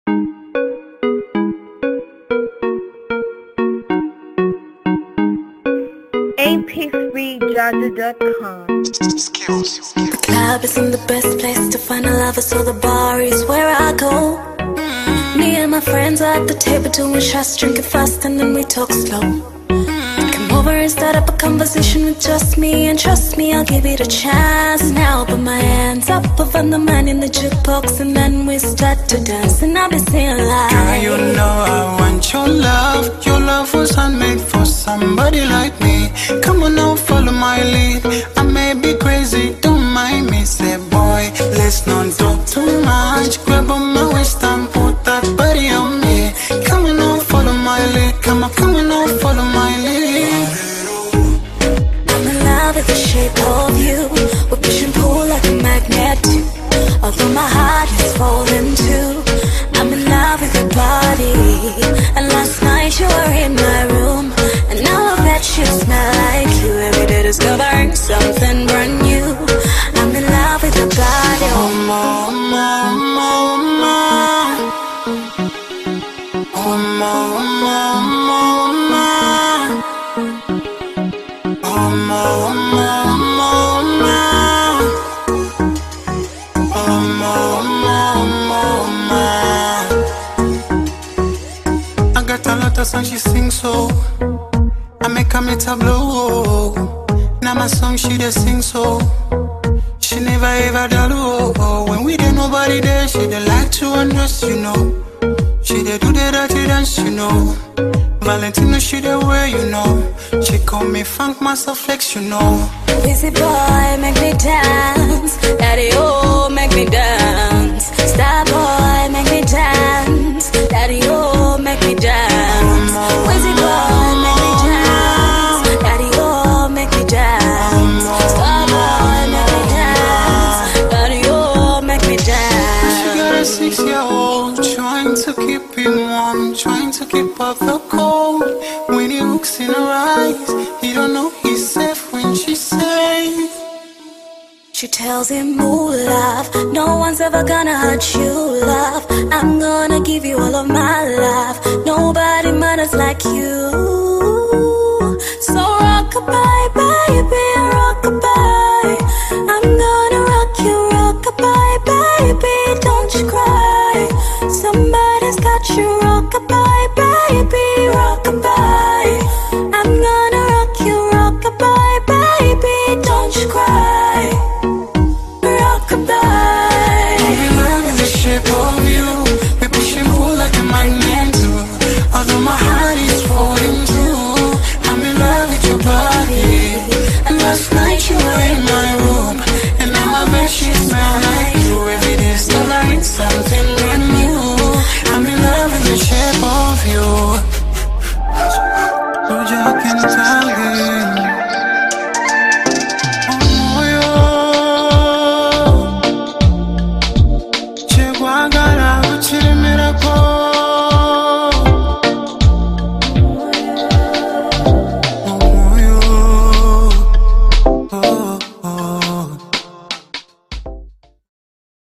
AP3Jazza.com. The club isn't the best place to find a lover, so the bar is where I go. Me and my friends are at the table doing shots, drinking fast, and then we talk slow. Come over and start up a conversation with just me, and trust me, I'll give it a chance. Now I put my hands up above the man in the jukebox, and then we start to dance, and I'll be saying like, girl, you know I want your love. Your love was handmade for somebody like me. Come on now, follow my lead. I may be crazy, don't mind me. Say boy, let's not talk too much. Grab on my waist and put that body on me. Come on now, follow my lead. Come on now, follow my lead. I'm in love with the shape of you. We push and pull like a magnet. Although my heart is falling too, I'm in love with your body. And last night you were in my room, and now I bet you smell like you. Every day discovering something brand new. I'm in love with your body. Oh ma, ma, ma, ma. Oh ma, ma, ma, ma. Oh ma, ma, ma, ma. Oh ma, ma, ma, ma. I got a lot of songs she sings so I make her meet a blow. Now my song she dey sing so she never ever do. When we dey nobody there, she dey like to undress, you know. She dey do the dirty dance, you know. Valentino she dey wear, you know. She call me Funk Master Flex, you know. Busy boy, make me dance. Daddy, oh, make me dance. Star boy, make me dance. Daddy, oh, make me dance. Busy boy, make me dance. Daddy, oh, make me dance. Star boy, make me dance. Daddy, oh, make me dance. She got a 6-year-old trying to keep him warm, trying to keep up the cold. When he looks in her eyes, he don't know he's safe when she says. She tells him, ooh, love, no one's ever gonna hurt you, love. I'm gonna give you all of my love. Nobody matters like you. So rock-a-bye, baby, rock-a-bye. I'm gonna rock you, rock-a-bye, baby, don't you cry. Somebody's got you, rock-a-bye, baby,